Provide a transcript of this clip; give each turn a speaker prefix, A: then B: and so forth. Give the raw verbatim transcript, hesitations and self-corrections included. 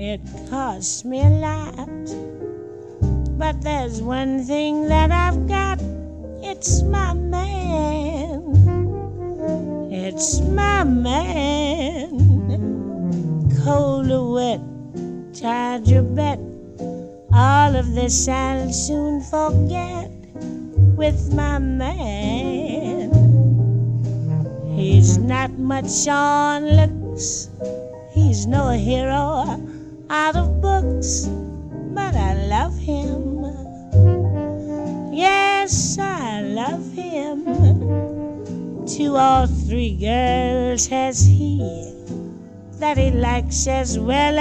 A: It costs me a lot, but there's one thing that I've got. It's my man. It's my man. Cold or wet, charge your bet. All of this I'll soon forget with my man. He's not much on looks, he's no hero out of books, but I love him. Yes, I love him. Two or three girls has he that he likes as well